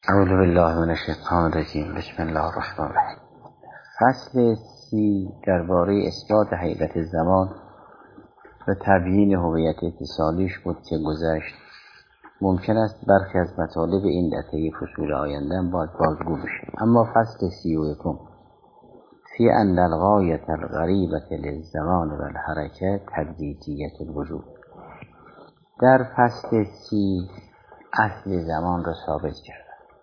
اعوذ بالله من الشیطان الرجیم. بسم الله الرحمن الرحیم. فصل 30 درباره اثبات حقیقت زمان و تبیین هویت اتصالیش بود که گذشت. ممکن است برخی از مطالب این در طی فصول آینده باید بازگو بشه. اما فصل 31 فی ان الغایة الغریبة للزمان و الحرکه تدریجیة الوجود. در فصل 30 اصل زمان را ثابت کرد.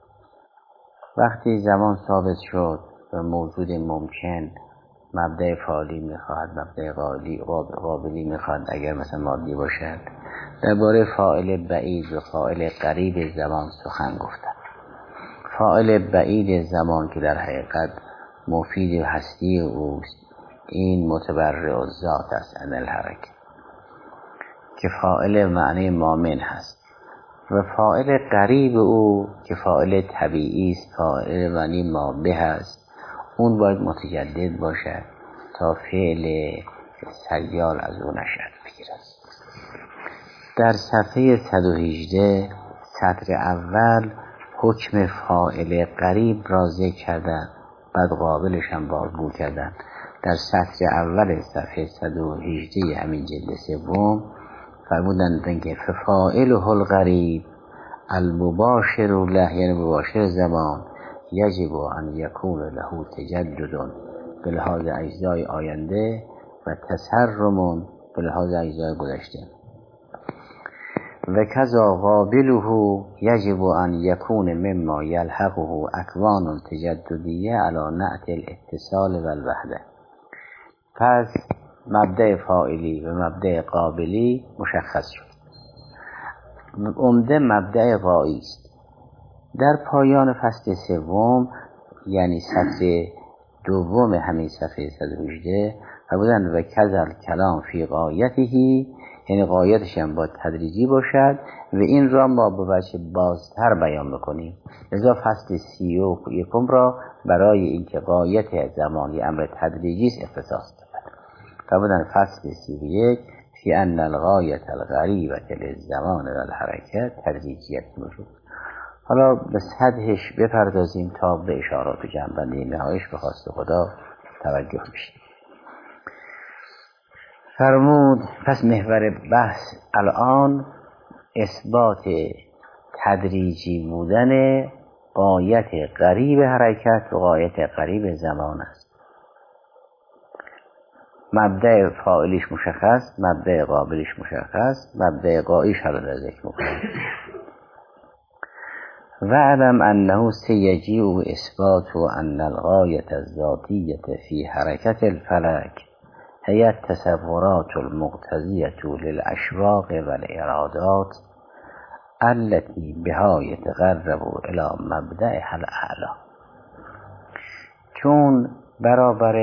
وقتی زمان ثابت شد و موجود ممکن مبدأ فعالی میخواهد، مبدأ قابلی میخواهد اگر مثلا مادی باشد، درباره فاعل بعید و فاعل قریب زمان سخن گفتند. فاعل بعید زمان که در حقیقت مفید هستی اوست، این متبرع الذات است عن الحرکه، که فاعل معنی مامن هست، و فاعل قریب او که فاعل طبیعی است، فاعل معنی مابه هست، اون باید متجدد باشد تا فعل سیال از او نشأت بگیرد. در صفحه 118 سطر اول حکم فاعل قریب را ذکر کردن، بعد قابلش هم بازگو کردن. در سطر اول صفحه 118 همین جلد سوم فرمودند که فاعله القریب المباشر له، یعنی مباشر زمان، یجب ان یکون له تجدد به لحاظ اجزای آینده و تسرم به لحاظ اجزای گذشته، و کذا قابله یجب ان یکون مما یلحقه اکوان تجددیه علی نعت الاتصال و الوحده. پس مبدأ فاعلی و مبدأ قابلی مشخص شد. عمده مبدأ غایی است. در پایان فصل سوم، یعنی سطر دوم همین صفحه 118 فرمودند و کذل کلام فی غایته، یعنی غایتش هم باید تدریجی باشد و این را ما به وجه بازتر بیان میکنیم. لذا فصل 31 را برای اینکه غایت زمانی امر تدریجی است اختصاص دادند. فرمودند فصل 31 فی ان الغایة الغریبة للزمان و الحرکه تدریجیت الوجود. حالا به سطحش بپردازیم تا به اشارات و جنبندی نهاییش به خواست خدا توجه بشیم. فرمود پس محور بحث الان اثبات تدریجی بودن غایت قریب حرکت و غایت قریب زمان است. مبدأ فاعلیش مشخص، مبدأ قابلیش مشخص، مبدأ غاییش حالا در ذکر میکنیم. و علم انه سیجیء اثبات ان الغایة الذاتیة فی حرکت الفلک هی التصورات المقتضیة للاشواق و الارادات التي بها یتقرب الى مبدأها الاعلی. چون برابر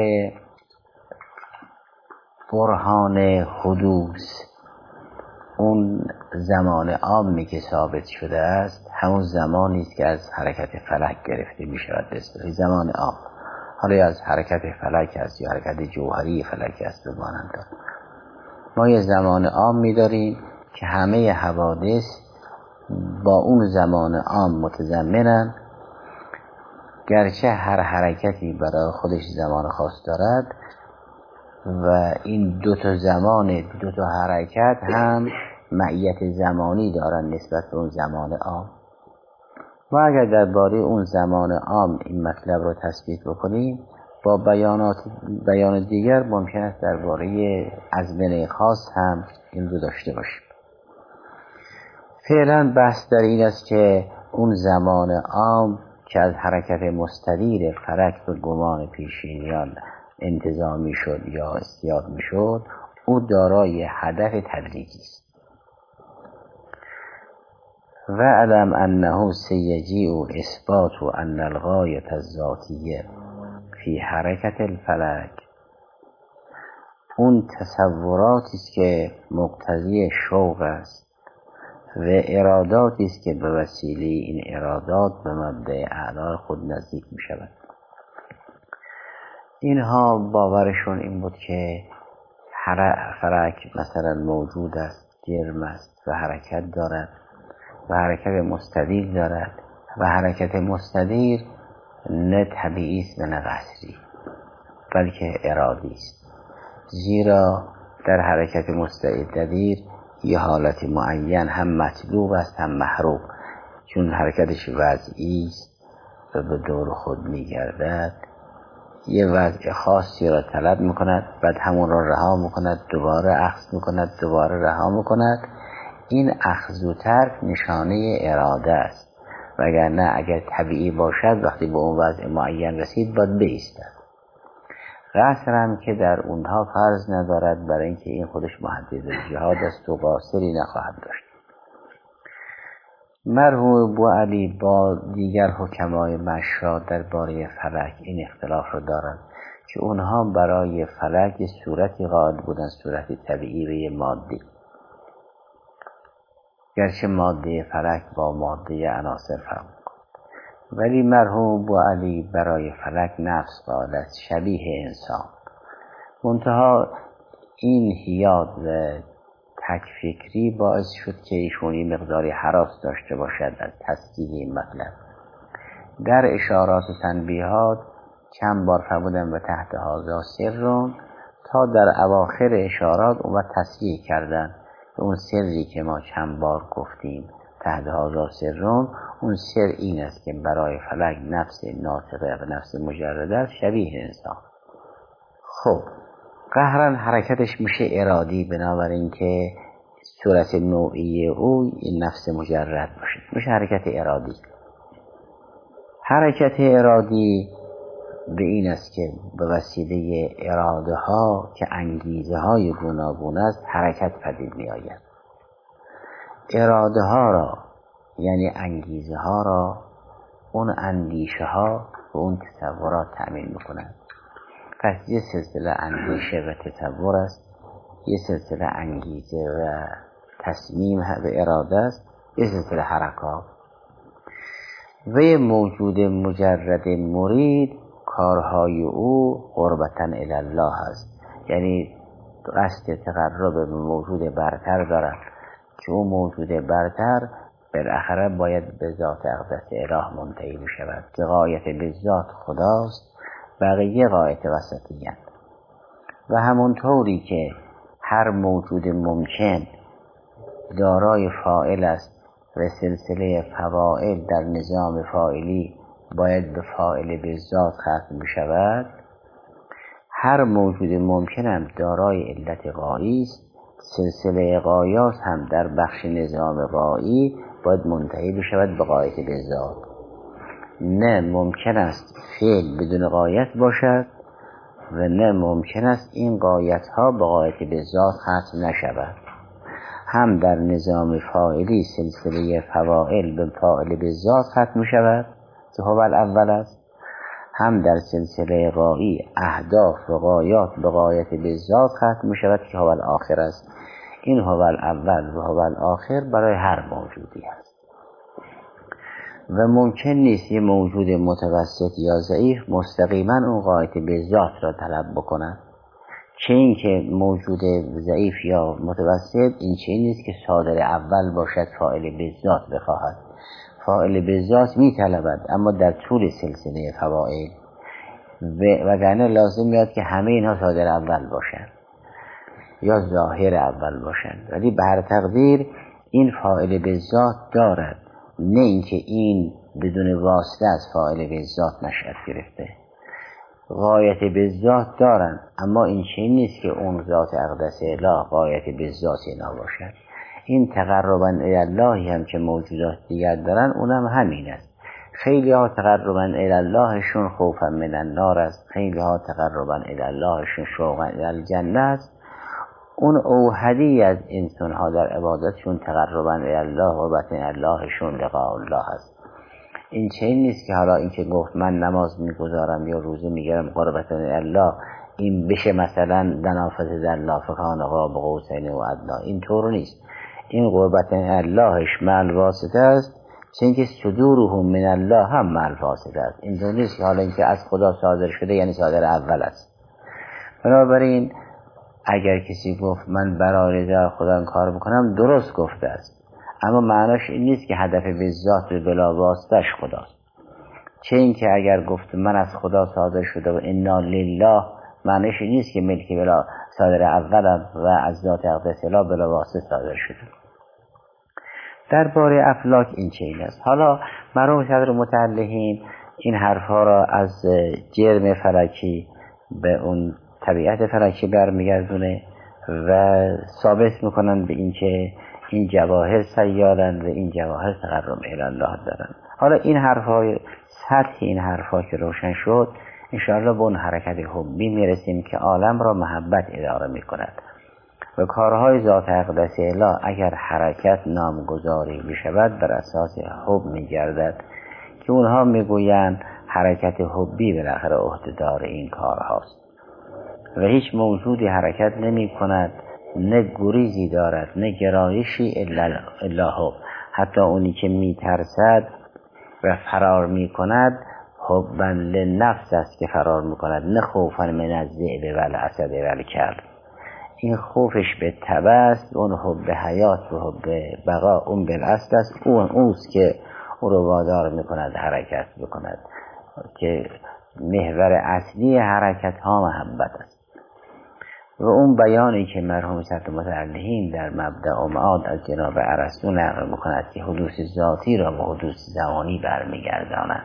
برهان حدوث اون زمان عامی که ثابت شده است همون زمانی است که از حرکت فلک گرفته می شود. زمان عام، حالا از حرکت فلک است یا حرکت جوهری فلک است به مانند ما یه زمان عام می داریم که همه حوادث با اون زمان عام متضمنند، گرچه هر حرکتی برای خودش زمان خاص دارد و این دو تا زمان، دو تا حرکت هم معیت زمانی دارن نسبت به اون زمان عام. ما اگر درباره اون زمان عام این مطلب رو تثبیت بکنیم، با بیان دیگر ممکن است درباره ازمنه خاص هم این رو داشته باشیم. فعلا بحث در این است که اون زمان عام که از حرکت مستدیر فلک به گمان پیشینیان انتظامی شد یا استیاد می شد، او دارای هدف تدریجی است. و علم انه سیجیء اثبات ان الغایة الذاتیه فی حرکت الفلک، اون تصوراتی است که مقتضی شوق است و اراداتی است که به وسیله این ارادات به مبدأ اعلی خود نزدیک می شود. اینها باورشون این بود که فلک مثلا موجود است، جرم است و حرکت دارد و حرکت مستدیل دارد و حرکت مستدیر نه طبیعی است و نه قصری، بلکه ارادی است. زیرا در حرکت مستدیر یه حالت معین هم مطلوب است هم محروم، چون حرکتش وضعی است و به دور خود میگردد، یه وضع خاصی را طلب میکند، بعد همون را رها میکند، دوباره اخذ میکند، دوباره رها میکند. این اخذ و ترک نشانه اراده است، وگرنه اگر طبیعی باشد وقتی به اون وضع معین رسید باید بایستد. قصر هم که در اونها فرض ندارد، برای اینکه این خودش محدد الجهاد است و قاصری نخواهد داشت. مرحوم ابوعلی با دیگر حکمای مشا درباره فلک این اختلاف رو دارند که اونها برای فلک صورتی قائل بودن، صورتی طبیعی و یه مادی، گرچه ماده فلک با ماده عناصر فرق می‌کند، ولی مرحوم ابوعلی برای فلک نفس قائل است، شبیه انسان. منتها این حیاد و تکفکری باعث شد که ایشون مقداری هراس داشته باشد از تصدیق این مطلب. در اشارات و تنبیهات چند بار فرمودن و تحت هذا سر، تا در اواخر اشارات اون تصریح کردن که اون سری که ما چند بار گفتیم تحت هذا سر، اون سر این است که برای فلک نفس ناطقه و نفس مجرد است، شبیه انسان. خب قهرن حرکتش میشه ارادی، بنابراین که صورت نوعی او این نفس مجرد باشه، میشه حرکت ارادی. حرکت ارادی به این است که به وسیله اراده ها که انگیزه های گوناگون است حرکت پدید می آید. اراده ها را یعنی انگیزه ها را اون اندیشه ها و اون تصورات تأمین میکنند. پس یه سلسله اندیشه و تصور است، یه سلسله انگیزه و تصمیم و اراده است، یه سلسله حرکات. و یه موجود مجرد مرید کارهای او قربتاً الی الله است، یعنی قصد تقرب به موجود برتر دارد که اون موجود برتر بالاخره باید به ذات اقدس اله منتهی بشود که غایت به ذات خداست، بقیه غایت وسطیه. و همونطوری که هر موجود ممکن دارای فاعل است و سلسله فواعل در نظام فاعلی باید به فاعل به ذات ختم بشود، هر موجود ممکن هم دارای علت غایی است، سلسله غایات هم در بخش نظام غایی باید منتهی بشود به غایت به ذات. نه ممکن است فعل بدون غایت باشد و نه ممکن است این غایت ها به غایت به ذات ختم نشود. هم در نظام فاعلی سلسله فواعل به فاعل به ذات ختم شود که هو الاول است، هم در سلسله غایی اهداف و غایات به غایت به ذات ختم شود که هو الاخر است. این هو الاول و هو الاخر برای هر موجودی است و ممکن نیست یه موجود متوسط یا ضعیف مستقیما اون غایت به ذات را طلب بکند، چه این که موجود ضعیف یا متوسط این چه نیست که صادر اول باشد فاعل به ذات بخواهد. فاعل به ذات می طلبد اما در طول سلسله فواعل، وگرنه لازم میاد که همه اینها صادر اول باشند یا ظاهر اول باشند، ولی به هر تقدیر این فاعل به ذات دارد، نه اینکه این بدون واسطه از فاعل به ذات نشأت گرفته. غایت به ذات دارن اما این چیز نیست که اون ذات اقدس اله غایت به ذات اینا باشد. این تقربا الی الله هم که موجودات دیگر دارن اونم همین است. خیلی ها تقربا الی اللهشون خوفا من النار است، خیلی ها تقربا الی اللهشون شوقا الی الجنه است. اون اوحدی از انسان ها در عبادتشون تقربا الی الله و بطن اللهشون لقاء الله است. این چه نیست که حالا این که گفت من نماز میگذارم یا روزه میگیرم قربت الله این بشه مثلا دنافذ در لافقان قاب قوسین و ادنا، این طور نیست. این قربت اللهش مع واسطه است، چون که صدوره من الله هم مع واسطه است. این طور نیست که حالا این که از خدا صادر شده یعنی صادر اول است. بنابراین اگر کسی گفت من برای رضا خدا کار بکنم درست گفته است، اما معناش این نیست که هدف به ذات به بلا واسطش خداست. چه این که اگر گفت من از خدا صادر شده و انا لله، معناش این نیست که ملک بلا صادر اول و از ذات اقدس اله بلا واسطه صادر شده. درباره افلاک این چنین است. حالا مرحوم صدر متعلقین این حرفها را از جرم فلکی به اون طبیعت فلکی برمیگردونه و ثابت میکنن به این که این جواهر سیارن و این جواهر تقرب الی الله دارن. حالا این حرفهای سطح این حرفها که روشن شد، انشاءالله به اون حرکت حبی میرسیم که عالم را محبت اداره میکند و کارهای ذات اقدس اله اگر حرکت نامگذاری بشود بر اساس حب میگردد که اونها میگویند حرکت حبی بالاخره عهده‌دار این کار هاست و هیچ موجودی حرکت نمی کند، نه گریزی دارد نه گرایشی الا حب. حتی اونی که میترسد و فرار میکند حبا لنفس است که فرار میکند، نه خوفا من الذئب و الاسد و الکلب. این خوفش به تبع است، اون حب حیات و حب بقا اون بالاصل است، اونست که او رو وادار میکند حرکت بکند که محور اصلی حرکت ها محبت است. و اون بیانی که مرحوم صدر متعلقین در مبدأ و معاد از جناب ارسطو نقل میکند که حدوث ذاتی را به حدوث زمانی برمیگرداند،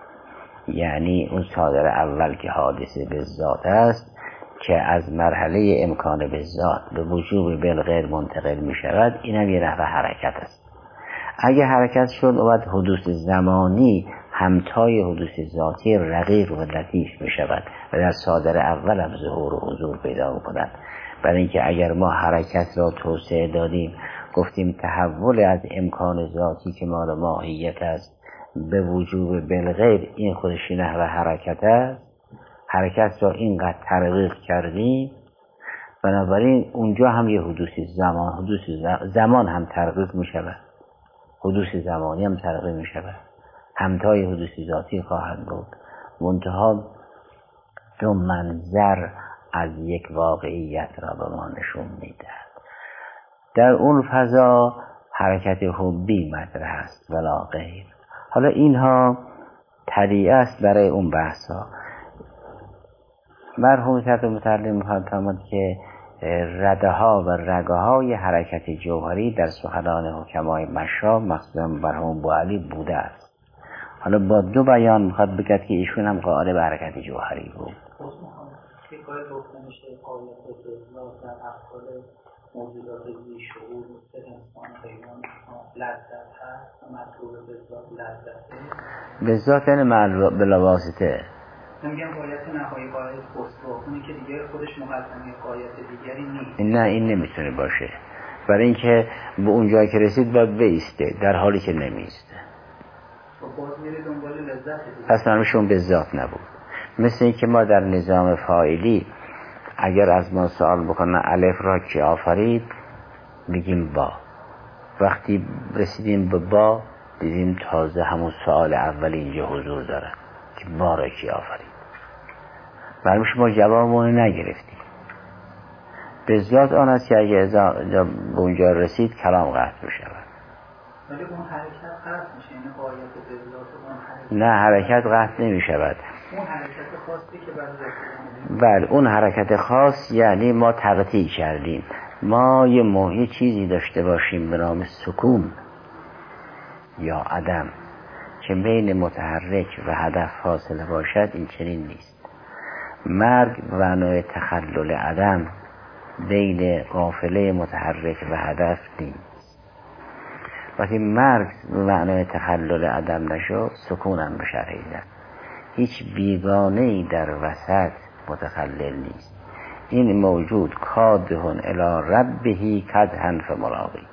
یعنی اون صادر اول که حادثه به ذات است که از مرحله امکان به ذات به وجوب بالغیر منتقل می شود، این هم یه نحو حرکت است. اگه حرکت شد و بعد حدوث زمانی همتای حدوث ذاتی رقیق و لطیف می شود و در صادر اول هم ظهور و حضور پیدا می کند. برای اینکه اگر ما حرکت را توسعه دادیم، گفتیم تحول از امکان ذاتی که مال ماهیت است به وجوب بالغیر، این خودش نحو حرکت است. حرکت را اینقدر ترغیق کردیم، بنابراین اونجا هم یه حدوث زمان هم ترغیق می شود، حدوث زمانی هم ترغیق می شود، همتای حدوث ذاتی خواهد بود. منتها دو منظر از یک واقعیت را به ما نشون میده. در اون فضا حرکت حبی مطرح است ولا غیر. حالا اینها طریقه است برای اون بحث ها. مرحوم صدر متعلم می‌فرماید که رده ها و رگه های حرکت جوهری در سخنان حکمای مشراب مخصوصا مرحوم بوعلی بوده است. حالا با دو بیان میخواد بگه که ایشون هم قائل به حرکت جوهری بود. که کار گفته میشه قابلیت اطلاع در افکار موجودات زی شعور مثل انسان حیوان لذت هست و مطلوب به ذات لذته به ذات یعنی بلا واسطه. میگم قایت نهایی قایت خسرو، اونی که دیگر خودش مقدمه قایت دیگری نیست. نه این نمیتونه باشه، برای اینکه به اون جایی که رسید باید بیسته، در حالی که نمیسته باز میره دنبال لذت. پس نمیشون به ذات نبود. مثل اینکه ما در نظام فاعلی اگر از ما سوال بکنن الف را کی آفرید، میگیم با. وقتی رسیدیم به با دیدیم تازه همون سوال اول اینجا حضور داره که با را کی آفرید. برای ما جوابمون نگرفتیم. به ذات آن است که اگه به اونجا رسید کلام قطع بشه. ولی اون حرکت قطع میشه، یعنی قایت به ذات اون حرکت. نه حرکت قطع نمیشود. اون حرکت خاصی که برای بله اون حرکت خاص یعنی ما تقطیع کردیم. ما یه چیزی داشته باشیم به نام سکون یا عدم که بین متحرک و هدف فاصله باشد، این چنین نیست. مرگ و معنای تخلل عدم بین قافله متحرک و هدف نیست. وقتی مرگ و معنای تخلل عدم نشد، سکون هم به شرحیدن. هیچ بیگانه‌ای در وسط متخلل نیست. این موجود کادهن الی ربه کدحن فملاقی.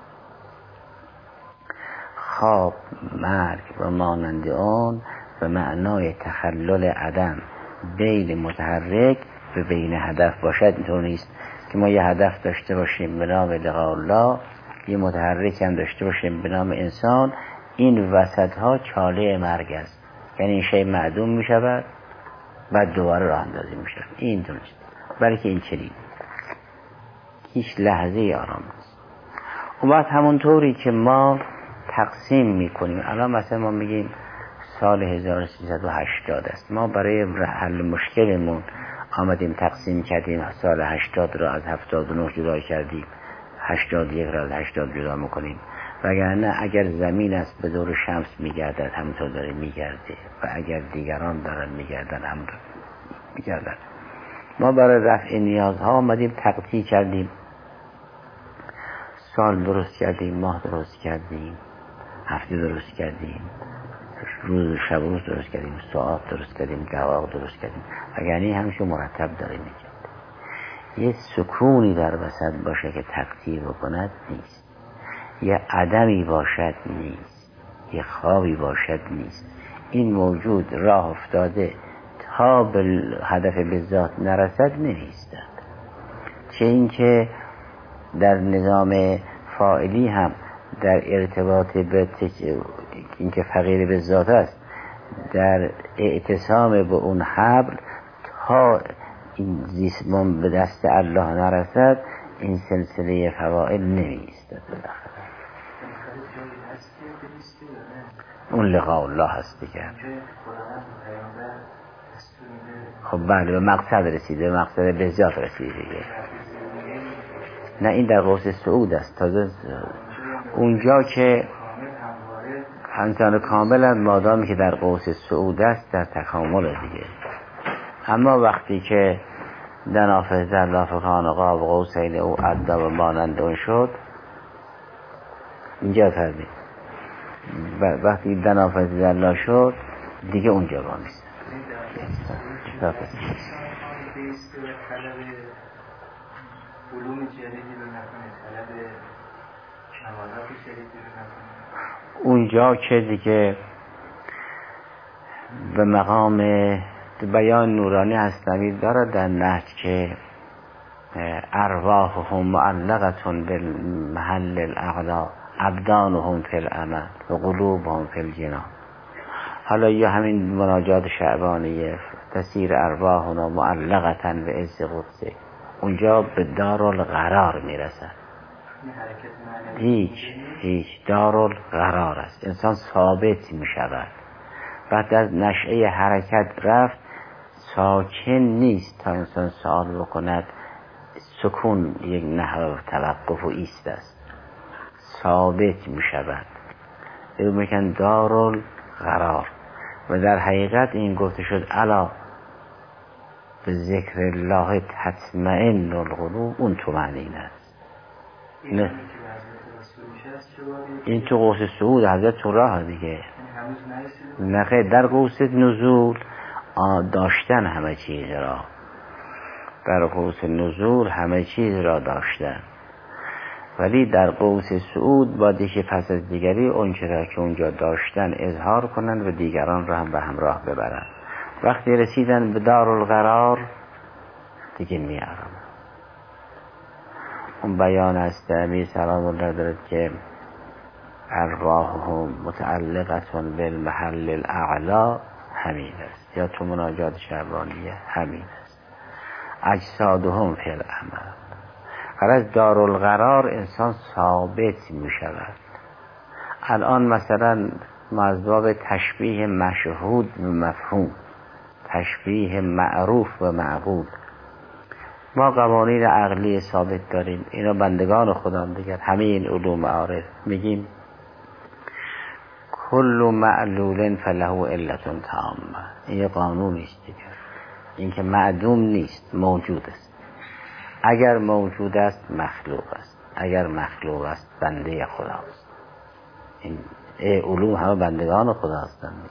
خواب، مرگ و مانند آن به معنای تخلل عدم بین متحرک و بین هدف باشد. اینطور نیست که ما یه هدف داشته باشیم به نام لقاء الله، یه متحرک هم داشته باشیم به نام انسان. این وسط ها چاله مرگ است، یعنی این شی معدوم می شود بعد دوباره راه اندازی می شود. این درست، بلکه این چنین هیچ لحظه آرام است. و بعد همونطوری که ما تقسیم میکنیم، الان مثلا ما میگیم سال 1380 است، ما برای حل مشکلمون آمدیم تقسیم کردیم، سال 80 را از 79 جدا کردیم، 81 را از 80 جدا میکنیم، وگرنه اگر زمین است به دور شمس میگردد همونطور داره میگرده و اگر دیگران دارن میگردن همونطور میگردن. ما برای رفع نیازها آمدیم تقطیع کردیم، سال درست کردیم، ماه درست کردیم، هفته درست کردیم، روز شب روز درست کردیم، ساعت درست کردیم، دقایق درست کردیم، وگرنه همیشه مرتب داره میگرده. یه سکونی در وسط باشه که تقطیع بکند نیست، یه عدمی باشد نیست، یه خوابی باشد نیست. این موجود راه افتاده تا به هدف به ذات نرسد نمیستد. چه اینکه در نظام فاعلی هم در ارتباط به اینکه فقیر به ذات است، در اعتصام به اون حبل تا این زیسمان به دست الله نرسد، این سلسله فواعل نمیستد. اون لقاء الله هست دیگه. خب بله، به مقصد رسیده، به مقصد به ذات رسیده دیگه. نه این در قوس سعود است. تازه اونجا که انسان کاملا مادامی که در قوس سعود است در تکامل دیگه. اما وقتی که دنافذ الله فکان قاب قوسین او ادنی و مانند اون شد، اینجا فرمید وقتی دنافذ الله شد دیگه اونجا با نیست. اونجا که دیگه به مقام بیان نورانی هستمی دارد در نهج که ارواحهم معلقتون بالمحل الاعلا ابدانهم فی الامل و قلوبهم فی الجنان. حالا یا همین مناجات شعبانیه تسیر ارواحنا معلقتن به عز قدسه، اونجا به دارالقرار میرسن. هیچ دارالقرار است، انسان ثابت میشود. بعد از نشأه حرکت رفت، ساکن نیست تا انسان سوال بکند. سکون یک نحو توقف و ایست است، ثابت میشود. این میگن دارالقرار. و در حقیقت این گفته شد الا به ذکر الله تطمئن القلوب، اون تو معنی است. نه این تو قوس سعود حضرت تو راه دیگه. نه در قوس نزول داشتن همه چیز را، در قوس نزول همه چیز را داشتن، ولی در قوس سعود باید که پس از دیگری اون چرا که اونجا داشتن اظهار کنن و دیگران را هم به همراه ببرن. وقتی رسیدن به دارالقرار دیگه میارم. اون بیان است امیر سلام الله دارد که ارواحهم متعلقتون بالمحل الاعلا، همین است. یا تو مناجات شعبانیه همین است. اجسادهم فی الامل. از دارالقرار انسان ثابت می شود. الان مثلا مذباب تشبیه مشهود و مفهوم، تشبیه معروف و معقول، ما قوانین عقلی ثابت داریم، اینا بندگان خدا دیگر. همه این علوم معارف میگیم کل معلول فله علت تامه. این قانونی است دیگر، این که معدوم نیست، موجود است. اگر موجود است مخلوق است، اگر مخلوق است بنده خداست. این علوم همه بندگان خدا هستند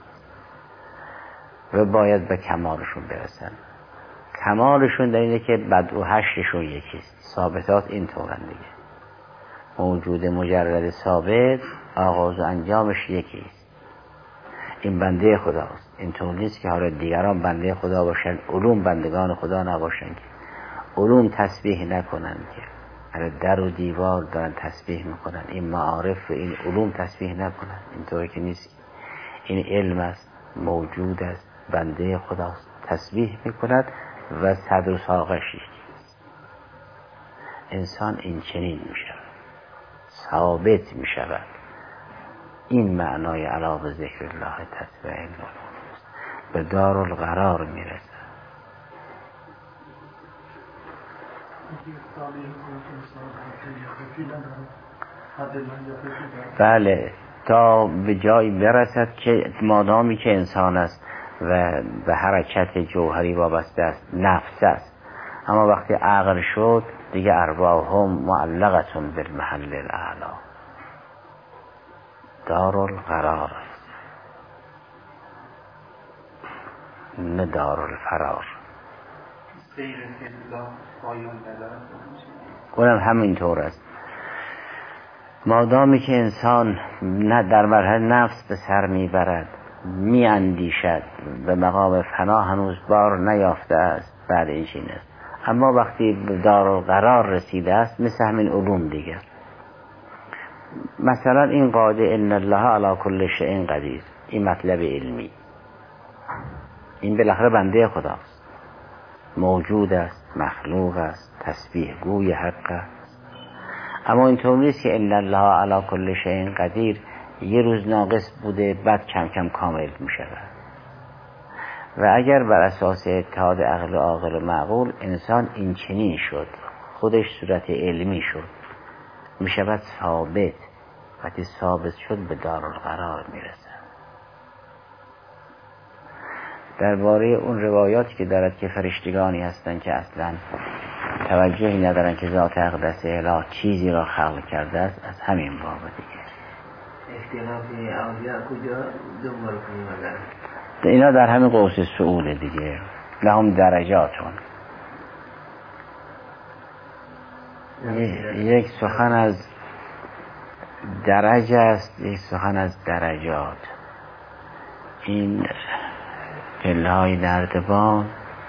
و باید به کمالشون برسن. کمالشون در اینه که بدء و حشرشون یکیست. ثابتات این طورن دیگه. موجود مجرد ثابت آغاز و انجامش یکیست. این بنده خداست. این طور نیست که حالا دیگران بنده خدا باشن، علوم بندگان خدا نباشن، که علوم تسبیح نکنن، که در و دیوار دارن تسبیح میکنن. این معارف و این علوم تسبیح نکنن. اینطوری که نیست. این علم است، موجود است، بنده خداست، تسبیح میکند و صدر و ساقش یکیست. انسان این چنین میشه، ثابت می شود. این معنای علا به ذکر الله تطمئن القلوب، به دارالقرار می رسد. بله، تا به جایی برسد که مادامی که انسان است و به حرکت جوهری وابسته است، نفس است، اما وقتی عقل شد دیگه ارواحهم معلقتون بالمحل الاعلی، دارالقرار است نه دارالفرار. اونم همینطور است. مادامی که انسان نه در مرحله نفس به سر میبرد، میاندیشد، به مقام فنا هنوز بار نیافته است، بعد این چین است. اما وقتی به دارالقرار رسیده است، مثل همین علوم دیگه، مثلا این قاعده ان الله علی کل شیء قدیر، این مطلب علمی، این بالاخره بنده خداست، موجود است، مخلوق است، تسبیح گوی حق است. اما اینطور نیست که ان الله علی کل شیء قدیر یه روز ناقص بوده بعد کم کم کامل می شود. و اگر بر اساس اتحاد عقل و عاقل و معقول انسان این چنین شد، خودش صورت علمی شد، می شود ثابت. وقتی ثابت شد به دارالقرار می رسد. درباره اون روایاتی که دارد که فرشتگانی هستند که اصلا توجهی ندارن که ذات اقدس اله چیزی را خلق کرده است، از همین باب دیگه اختلافی اولیاء کجا دنبال کنیم؟ اینا در همین قوس سعود دیگه، لهم درجاتون. یک سخن از درجه است، یک سخن از درجات. این پله‌های نردبان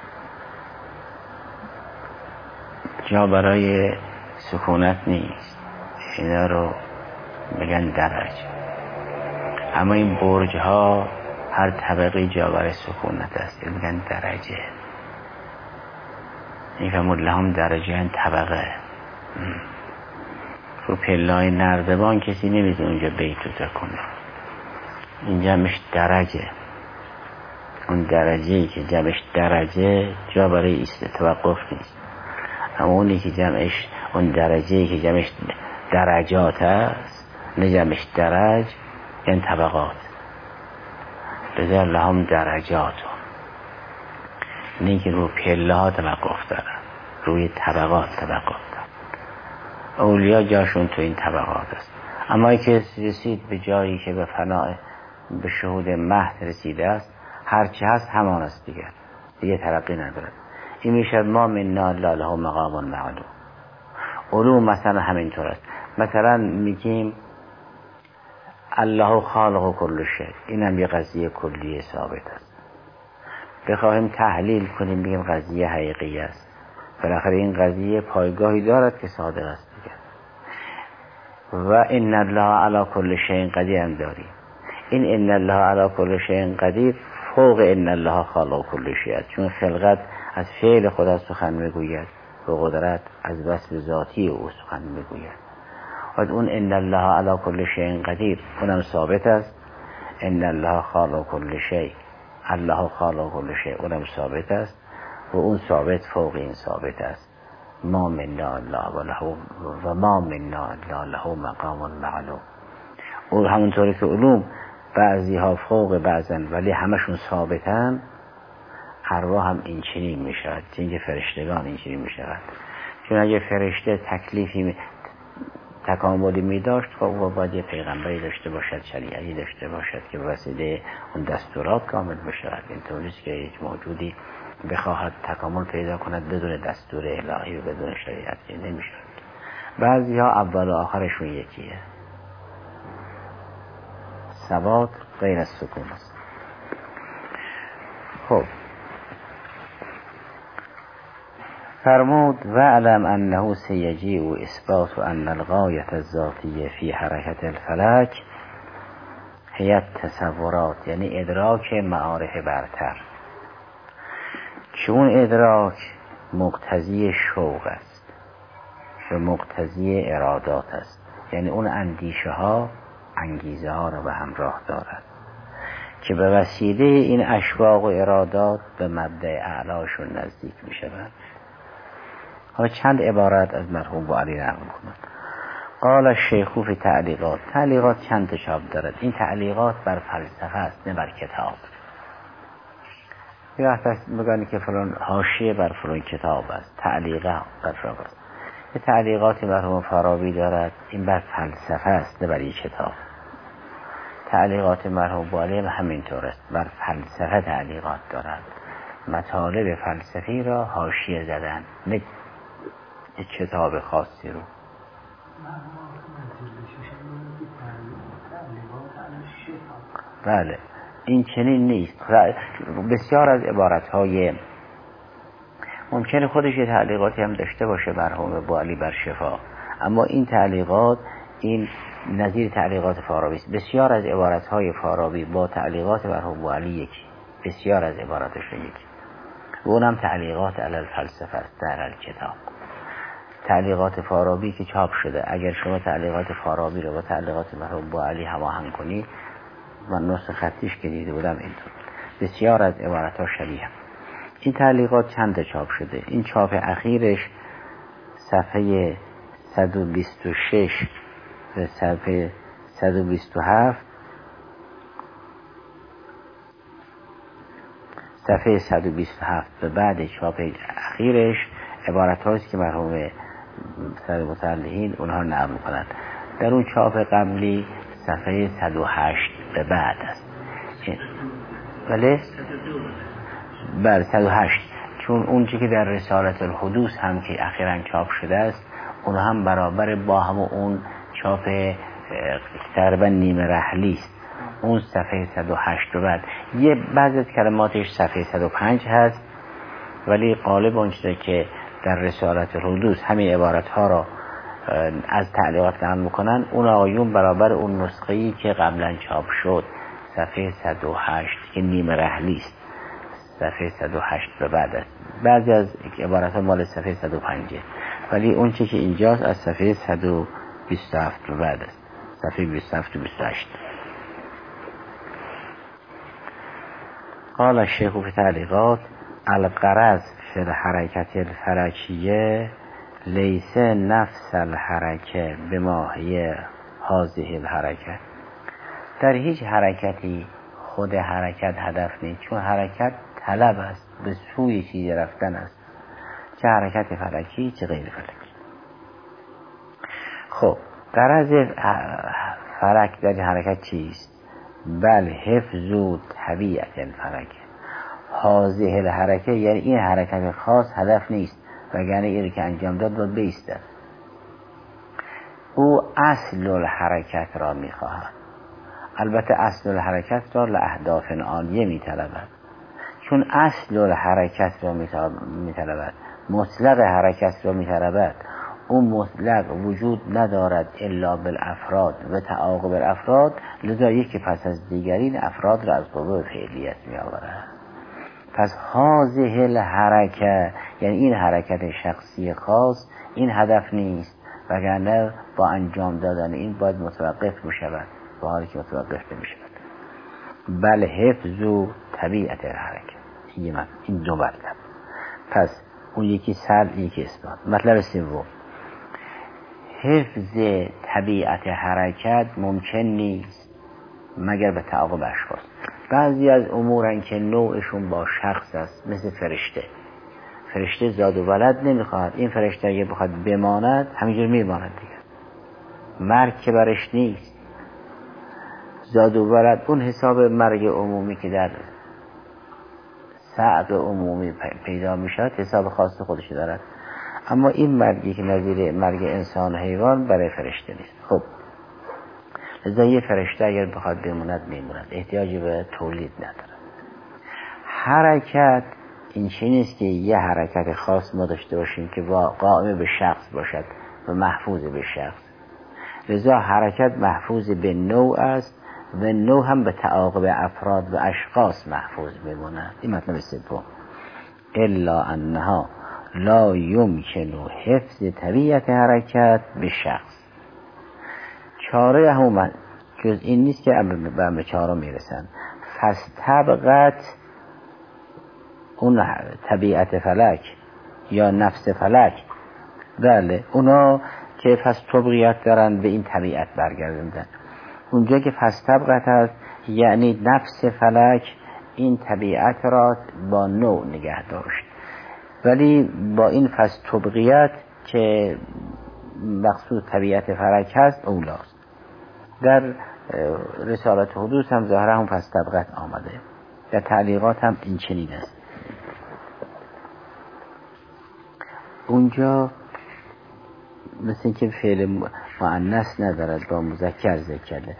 جا برای سکونت نیست، اینا رو میگن درجه. اما این برج ها هر طبقه جا برای سکونت است، میگن درجه. این فرمود لهم درجه، این طبقه. رو پله‌های نردبان کسی نمیتونه اونجا بیتوته کنه. این جمعش درجه. اون درجه‌ای که جمعش درجه جا برای ایست توقف نیست. اما اونی که جمعش، اون درجه‌ای که جمعش درجات است، نه جمعش درج، یعنی طبقات. بذار لهم درجاتون، نه که رو پله ها توقف دارن، روی طبقات توقف دارن. اولیا جاشون تو این طبقات است. اما ای که رسید به جایی که به فناء، به شهود مهد رسیده است، هرچی هست همان است دیگه ترقی نداره. این میشه ما مننا الا له مقام معلوم. علوم مثلا همینطور است. مثلا میگیم الله خالق کل شیء، اینم یه قضیه کلی ثابت است. بخواهیم تحلیل کنیم بگیم قضیه حقیقی است، بالاخره این قضیه پایگاهی دارد که صادق است دیگه. و ان الله علی کل شیء قدیر هم داریم. این ان الله علی کل شیء قدیر فوق ان الله خالق کل شیء است، چون خلقت از فعل خدا سخن میگوید و قدرت از وصف ذاتی او سخن میگوید. و اون ان الله علی کل شیء قدیر اونم ثابت است. ان الله خالق کل شیء، الله خالق کل شیء اونم ثابت است و اون ثابت فوق این ثابت است. ما منا الله و ما منا الا له مقام معلوم. او همونطوری که علوم بعضی ها فوق بعضن ولی همشون ثابتن، ارواح هم این چنین می شود، چون فرشتگان این چنین می شود. چون اگه فرشته تکلیفی تکاملی می داشت، خب او باید یه پیغمبری داشته باشد، شریعتی داشته باشد که به وسیله اون دستورات کامل بشود. این طوریست که هیچ موجودی بخواهد تکامل پیدا کند بدون دستور الهی و بدون شریعت که نمی شود. بعضی ها اول و آخرشون یکیه. ثبات غیر از سکون است. خب فرمود و علم انه سیجیء اثبات ان الغایة الذاتیه فی حرکت الفلک هی التصورات، یعنی ادراک معارف برتر، که اون ادراک مقتضی شوق است و مقتضی ارادات است. یعنی اون اندیشه ها انگیزه ها را به همراه دارد که به وسیله این اشواق و ارادات به مبدأ اعلاشون نزدیک می شود. حالا چند عبارت از مرحوم بوعلی نقل کنم. قال الشیخ فی تعلیقات. تعلیقات چند تا چاپ دارد. این تعلیقات بر فلسفه است نه بر کتاب. یه وقت بگن که فلان حاشیه بر فلان کتاب است، تعلیقه بر فلان است. یه تعلیقات مرحوم فارابی دارد، این بر فلسفه است نه بر یک کتاب. تعلیقات مرحوم بوعلی هم همینطور است، بر فلسفه تعلیقات دارد. مطالب فلسفی را حاشیه زدن نه یک کتاب خاصی رو. بله این چنین نیست. بسیار از عبارتهای ممکنه خودش یه تعلیقاتی هم داشته باشه مرحوم بوعلی بر شفا، اما این تعلیقات این نظیر تعلیقات فارابی است. بسیار از عبارتهای فارابی با تعلیقات مرحوم بوعلی یکی، بسیار از عباراتش یکی، و اونم تعلیقات علی الفلسفه است در الکتاب. تعلیقات فارابی که چاپ شده، اگر شما تعلیقات فارابی رو با تعلیقات مرحوم بوعلی هماهنگ کنی، من نسخه خطیش که دیده بودم اینطور، بسیار از عبارتها شبیه. این تعلیقات چند چاپ شده. این چاپ اخیرش صفحه 126 و صفحه 127، صفحه 127 به بعد چاپ اخیرش عبارت هاست که مرحوم سر متعلقین اونها نقل کنند. در اون چاپ قبلی صفحه 108 به بعد است. بله؟ بله 108. چون اون چی که در رسالت الحدوث هم که اخیراً چاپ شده است، اون هم برابر با هم اون چاپ تقریبا نیمه رحلی است. اون صفحه 108 به بعد. یه بعضی از کلماتش صفحه 105 هست، ولی غالب اون چیزی که در رسالت الحدوث همین عبارت ها را از تعلیقات نقل میکنن، اون آیون برابر اون نسخه‌ای که قبلا چاپ شد صفحه 108 که نیمه رحلی است، صفحه 108 به بعد است. بعضی از عبارت ها مال صفحه 105، ولی اون چی که اینجاست از صفحه 127 به بعد است، صفحه 27 و 28. قال الشیخ فی تعلیقات الغرض فی الحرکت الفلکیه لیس نفس الحرکه بماهی هذه الحرکه. در هیچ حرکتی خود حرکت هدف نیست، چون حرکت طلب است، به سوی چیزی رفتن است، چه حرکت فلکی چه غیر فلکی. خب غرض فلک در حرکت چیست؟ بل حفظ طبیعت الفلک. هذه الحرکه یعنی این حرکت خاص هدف نیست، وگرنه این که انجام داد باید بایستد. او اصل الحرکت را میخواهد، البته اصل الحرکت را لاهداف عالیه میطلبد. چون اصل الحرکت را میطلبد، مطلق حرکت را میطلبد، اون مطلق وجود ندارد الا بالافراد و تعاقب الافراد، لذا یکی پس از دیگرین افراد را از قوه فعلیت میآورد. پس هذه الحرکه یعنی این حرکت شخصی خاص این هدف نیست، وگرنه با انجام دادن این باید متوقف میشود، با حالی که متوقف نمیشود. بل حفظ طبیعت الحرکه. این دو مطلب. پس اون یکی سلب یکی اثبات. مطلب سوم، حفظ طبیعت حرکت ممکن نیست مگر به تعاقب اشخاص. بعضی از امورن که نوعشون با شخص است، مثل فرشته زاد و ولد نمیخواد، این فرشته اگه بخواد بماند همینجور میماند دیگه، مرگ که برش نیست. زاد و ولد اون حساب مرگ عمومی که در صعب عمومی پیدا میشد حساب خاص خودش دارد، اما این مرگی که نظیر مرگ انسان و حیوان برای فرشته نیست. خب لذا یه فرشته اگر بخواد بماند میماند، احتیاجی به تولید نداره. حرکت این چیزی نیست که یه حرکت خاص ما داشته باشیم که قائم به شخص باشد و محفوظ به شخص. لذا حرکت محفوظ به نوع است و نوع هم به تعاقب افراد و اشخاص محفوظ بماند. این مطلب سوم، الا انها لا یمکن حفظ طبیعت حرکت به شخص. چاره همون جز این نیست که به چاره میرسن. فاستبقت اون طبیعت فلک یا نفس فلک، بله اونا که فاستبقیت دارن به این طبیعت برگردندن. اونجا که فاستبقت هست یعنی نفس فلک این طبیعت را با نوع نگه داشت، ولی با این فاستبقیت که مقصود طبیعت فلک هست اولاست. در رسالت حدوث هم ظاهرا هم فاستبقت آمده، در تعلیقات هم این چنین است. اونجا مثل اینکه فعل مؤنث ندارد، با مذکر ذکر کرده.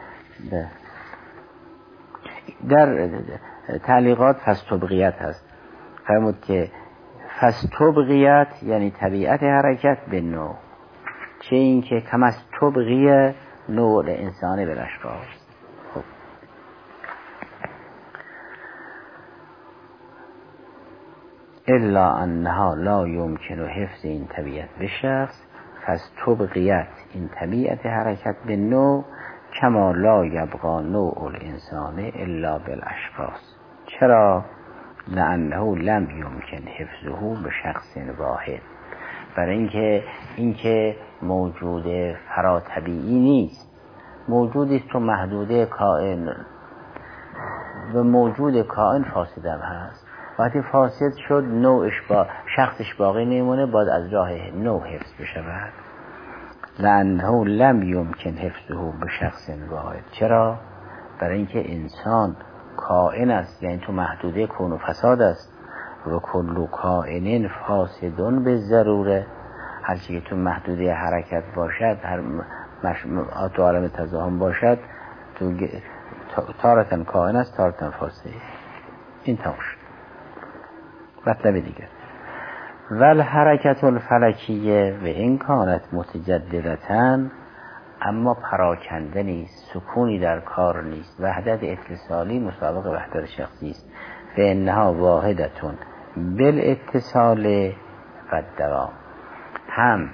در تعلیقات فاستبقیت هست، فرمود که فاستبقیت یعنی طبیعت حرکت به نوع، چه این که کم از طبقیه نوع انسانی بالاشخاص. خب الا انها لا یمکن حفظ این طبیعت به شخص، فاستبقیت این طبیعت حرکت به نوع کما لا یبقا نوع الانسان الا بالاشخاص. چرا؟ لانه لم یمکن حفظه به شخص واحد، برای اینکه موجود فرا طبیعی نیست، موجودی است تو محدوده کائن و موجود کائن فاسد هم هست. وقتی فاسد شد نوعش با شخصش باقی نمونه، باید از راه نوع حفظ بشود. لانه لم یمکن حفظه به شخص واحد. چرا؟ برای اینکه انسان کائن است، یعنی تو محدوده کون و فساد است. و کل کائن فاسدون به ضروره، هر چی که تو محدوده حرکت باشد، هر تو عالم تزاهم باشد، تو تارتن کائن است تارتن فاسد. این تماش مطلب دیگر. ول حرکت الفلکیه و این کانت متجددتن، اما پراکنده نیست، سکونی در کار نیست، وحدت اتصالی مسابق وحدت شخصی است. فانها واحدتون بالاتصال و دوام، هم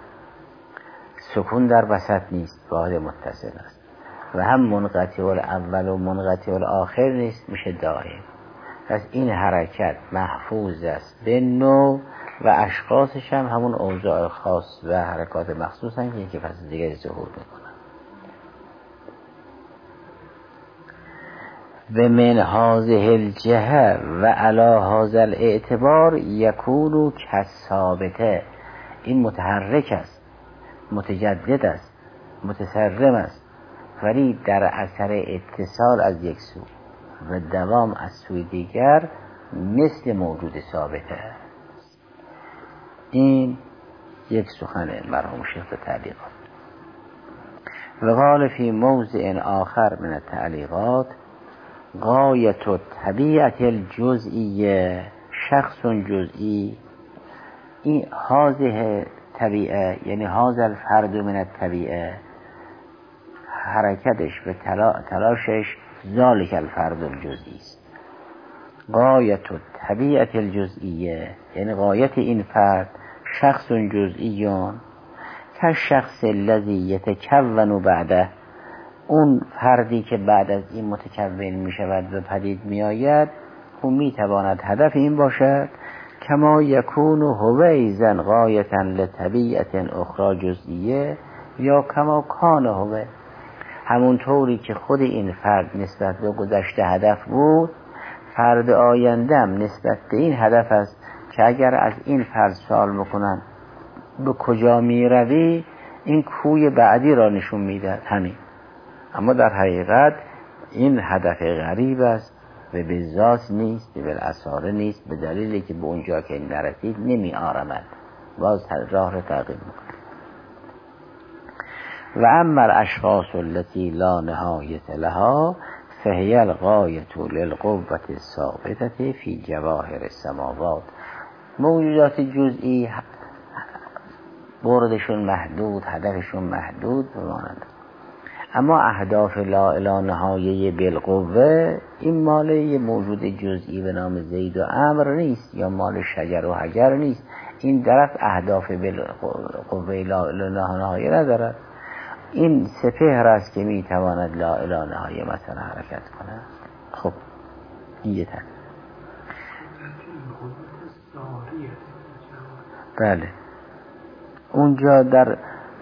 سکون در وسط نیست، واحد متصل است، و هم منقطع الاول و منقطع الاخر نیست، میشه دائم. پس این حرکت محفوظ است به نوع و اشخاصش هم همون اوضاع خاص و حرکات مخصوص هم که یکی پس دیگه ظهور میکنن. و من هذه الجهه و علی هذا الاعتبار یکون کثابته، این متحرک است، متجدد است، متسرم است، ولی در اثر اتصال از یک سو و دوام از سوی دیگر مثل موجود ثابته است. این یک سخن مرحوم شیخ تعلیقات. و قال فی موضع آخر من التعلیقات غایت الطبیعت الجزئیه شخص جزئی، این هذه طبیعه یعنی هذا الفرد من الطبیعه، حرکتش و تلاشش ذالک الفرد الجزئی است. غایت الطبیعت الجزئیه یعنی غایت این فرد شخص جزئیون که شخص الذی یتکون بعده، اون فردی که بعد از این متکون می شود و پدید می آید، او می تواند هدف این باشد کما یکون هو ایزن غایتا لطبیعت اخرى جزئیه، یا کما کان هو، همون طوری که خود این فرد نسبت به گذشته هدف بود، فرد آیندهم نسبت به این هدف است که اگر از این فرد سوال میکنن به کجا می روی، این کوی بعدی را نشون میده همین. اما در حقیقت این هدف غریب است و به ذات نیست، به بالاثار نیست، به دلیلی که به اونجا که نرسید نمی آرمد، باز راه را تعقیب میکنه. و اما الاشخاص التي لا نهایت لها فهی الغایة للقوة الثابتة فی جواهر السماوات، موجودات جزئی بردشون محدود، هدفشون محدود بمانند، اما اهداف لا اله نهایه بالقوه این مال یه موجود جزئی به نام زید و عمرو نیست، یا مال شجر و حجر نیست. این درخت اهداف بالقوه لا اله نهایه ندارد. این سپهر است که میتواند لا اله نهایه مثلا حرکت کنه. خب این یه تن. بله اونجا در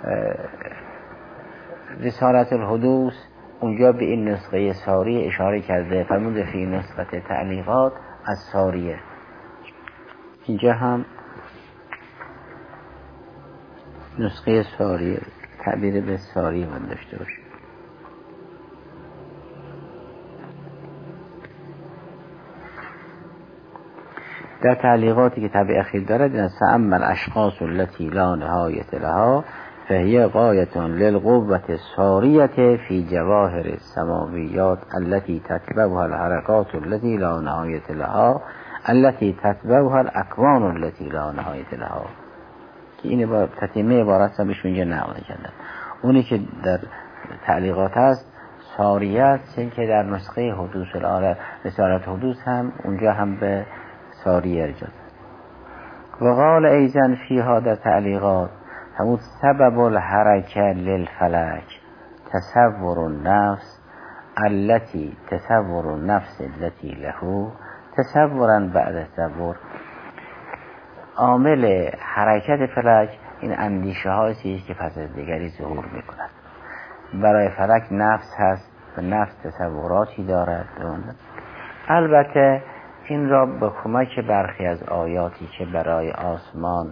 رسالت الحدوث اونجا به این نسخه ساریه اشاره کرده، فرموده فی نسخه تعلیقات از ساریه. اینجا هم نسخه ساریه تعبیر به ساریه من داشته باشه. در تعلیقاتی که طبع اخیر دارد این سأما الاشخاص التي لا نهایت لها فهي غایة للقوة الساریة في جواهر السماویات التي تتبعها الحركات التي لا نهایت لها التي تتبعها الاكوان التي لا نهایت لها. که این تتمه عبارت هم بهش اینجا نقل کردن. اونی که در تعلیقات هست ساریه است که در نسخه حدوث العالم رسالت حدوث هم اونجا هم به ساریه ارجاع و قال ایضا فیها در تعلیقات همون سبب الحرکه للفلک تصور النفس التي له تصورا بعد تصور. عامل حرکت فلک این اندیشه هایی که پس از دیگری ظهور میکند. برای فلک نفس هست و نفس تصوراتی دارد. البته این را به کمک برخی از آیاتی که برای آسمان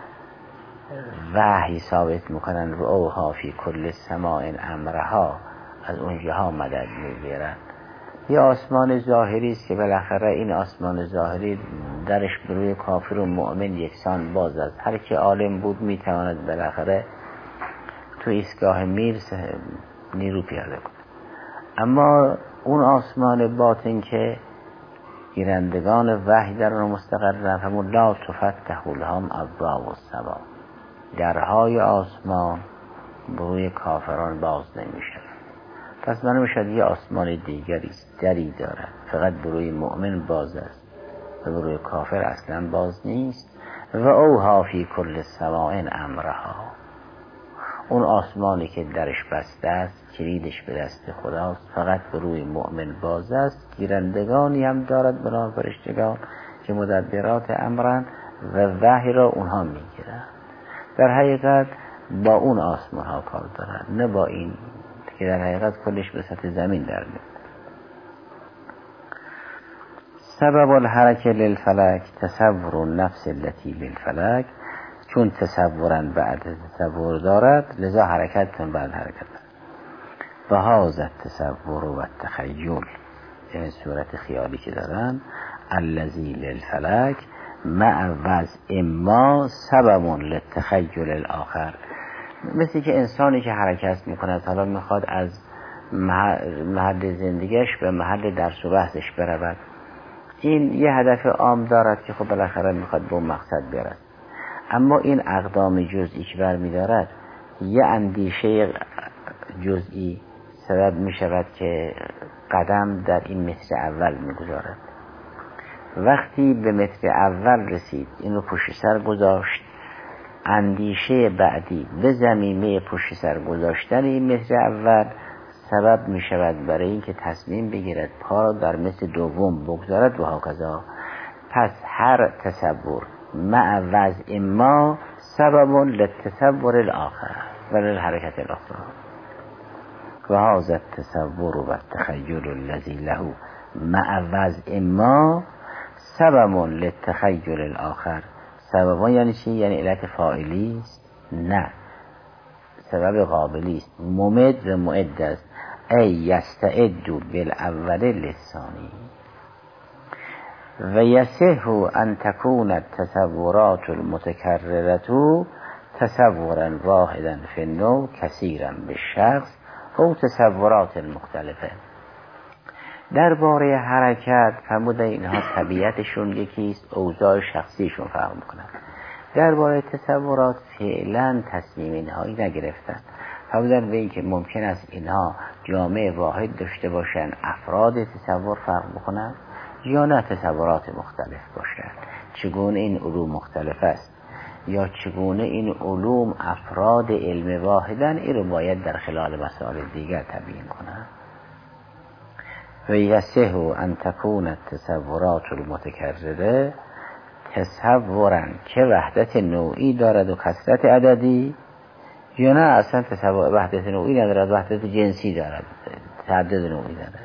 وحی ثابت میکنن رو اوها فی کل سماء امرها از اونجاها مدد میگیرن. یه آسمان ظاهری است که بالاخره این آسمان ظاهری درش بروی کافر و مؤمن یکسان باز است. هر کی عالم بود میتواند بالاخره تو ایستگاه میر نیرو پیاده کنه. اما اون آسمان باطن که گیرندگان وحی در اون مستقرن همون لا تفتح لهم ابواب السما، درهای آسمان بروی کافران باز نمیشه. پس من میشد یه آسمان دیگری دری دارد فقط بروی مؤمن باز است و بروی کافر اصلا باز نیست. و اوها فی کل سماء امرها، اون آسمانی که درش بسته است کلیدش به دست خداست فقط بروی مؤمن باز است. گیرندگانی هم دارد بنا فرشتگان که مدبرات امرن و وحی را اونها میگیرن. در حقیقت با اون آسمان ها کار دارن نه با این که در حقیقت کلش به سطح زمین در میاد. سبب الحرکه للفلک تصور النفس التي بالفلک، چون تصورا بعد تصور دارد لذا حرکتتون بعد حرکت دارد. و هذا التصور و التخیل، این صورت خیالی که دارن، الذی للفلک مع وضع ما سبب للتخیل الاخر. مثل که انسانی که حرکت میکند حالا میخواد از محل زندگیش به محل درس و بحثش برود، این یه هدف عام دارد که خب بالاخره میخواد به اون مقصد برسد. اما این اقدام جزئی که برمی‌دارد یه اندیشه جزئی سبب میشود که قدم در این متر اول میگذارد. وقتی به متر اول رسید اینو پشت سر گذاشت، اندیشه بعدی به زمینه پشت سر گذاشتن این متر اول سبب می شود برای اینکه تصمیم بگیرد پا را در متر دوم بگذارد و هاکذا. پس هر تصور مع وضع ما سبب للتصور الاخر و للحرکت الاخرى. و هذا التصور و التخیل الذی له مع وضع ما سبب للتخیل الاخر. سبب یعنی چی؟ یعنی علت فاعلی است؟ نه، سبب قابلی است، ممد و معد است. ای یستعد بالاول للثانی و یصح ان تكون التصورات المتکررة تصورا واحدا فی النوع کثیرا بالشخص او تصورات مختلفه. درباره حرکت فرمودن اینها طبیعتشون یکیست، اوضاع شخصیشون فرق میکنن. درباره تصورات فعلا تصمیم اینهایی نگرفتن. فرمودن به این که ممکن است اینها جامعه واحد داشته باشن، افراد تصور فرق بکنن یا نه تصورات مختلف باشن. چگونه این علوم مختلف است؟ یا چگونه این علوم افراد علم واحدن، این رو باید در خلال مسائل دیگر تبیین کنن. و یصح ان تکون التصورات المتکرره تصورا که وحدت نوعی دارد و کثرت عددی، یا نه اصلا تصور وحدت نوعی ندارد، وحدت جنسی دارد، تعدد نوعی دارد.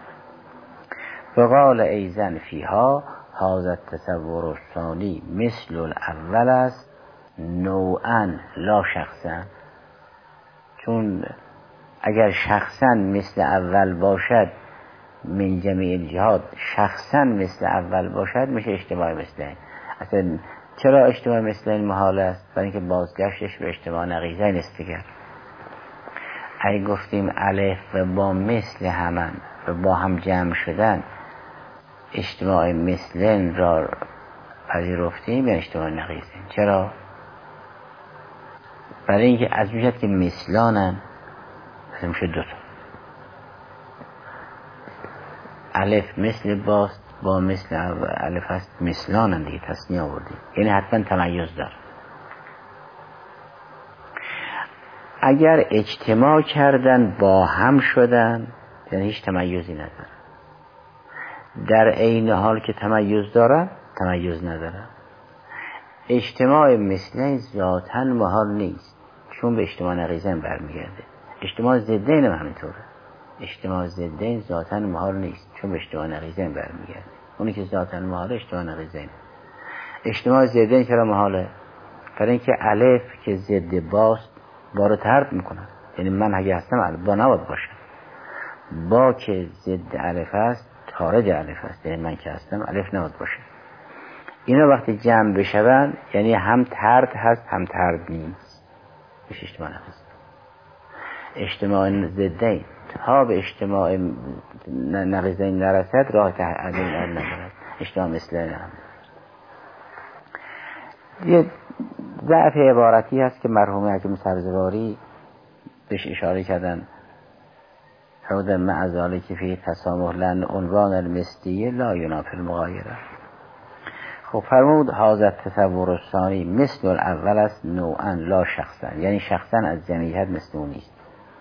وقال ایضا فیها هذا التصور الثانی مثل الاول است نوعا لا شخصا. چون اگر شخصا مثل اول باشد من جمیع الجهات، شخصا مثل اول باشد میشه اجتماع مثل این. اصلا چرا اجتماع مثل این محال است؟ برای اینکه بازگشتش به اجتماع نقیضین است دیگر. اگه گفتیم الف و با مثل همان و با هم جمع شدن اجتماع مثلن را پذیرفتیم یا اجتماع نقیضین. چرا؟ برای اینکه از میشد که مثلانن از میشه دوتا، الف مثل باست با مثل الف هست مثلانن دیگه، تصنیه آوردیم، یعنی حتما تمیز دار. اگر اجتماع کردن با هم شدن یعنی هیچ تمیزی نداره، در عین حال که تمیز دارن تمیز ندارن. اجتماع مثلین ذاتاً محال نیست چون به اجتماع نقیضین برمیگرده. اجتماع ضدین هم همینطوره، اجتماع ضدین ذاتاً محال نیست چون به اجتماع نقیضین برمیگرده. اونی که ذاتاً محاله اجتماع نقیضین. اجتماع ضدین چرا محاله؟ برای اینکه الف که ضد باست با رو طرد میکنن، یعنی من اگه هستم الف با نباید باشم، با که ضد الف هست خارج الف هست، یعنی من که هستم الف نباید باشه. اینا وقتی جمع بشون یعنی هم طرد هست هم طرد نیست، میشه اجتماع نقیض. اجتماع ضدین تا به اجتماع نقیضین نرسد راه تعدیل ندارد، اجتماع مثل هم. یه ضعف عبارتی هست که مرحوم حکیم سبزواری بهش اشاره کردن، حوض معذاله که فی تسامح لن عنوان المثلیه لا ینافی المغایره. خب فرمود هذا التصور الثانی مثل الاول است نوعا لا شخصا، یعنی شخصا از جمعیت مثل اون نیست.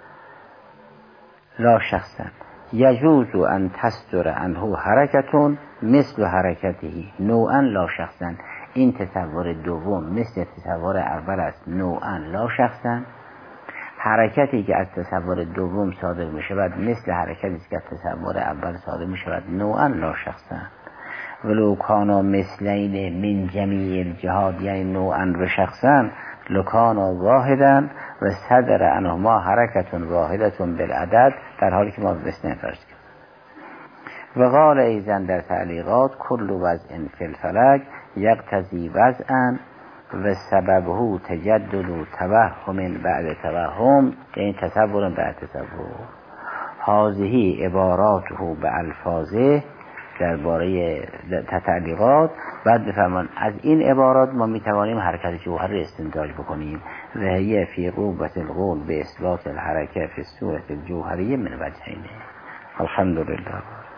لا شخصا یجوز ان تصدر عنه حرکتون مثل حرکته نوعا لا شخصا. این تصور دوم مثل تصور اول است نوعا لا شخصا. حرکتی که از تصور دوم صادر می شود مثل حرکتی که از تصور اول صادر می شود نوعا لا شخصا. ولو کانا مثلین من جمیع الجهات، یعنی نوعا و شخصا لکانا واحدا و صدر عنهما حرکتون واحدتون بالعدد، در حالی که ما مثل فرض کرد. و قال ایضا در تعلیقات کل وضع فی الفلک یقتضی وضعا و سببه تجدد توهم بعد توهم، یعنی تصور بعد تصور. هذه عباراته به الفاظه درباره تعلیقات. بعد بفرمان از این عبارات ما میتوانیم حرکت جوهر را استنتاج بکنیم و هی فی قوة القول به اثبات الحرکه فی الصورة الجوهریه من وجهین. الحمدلله.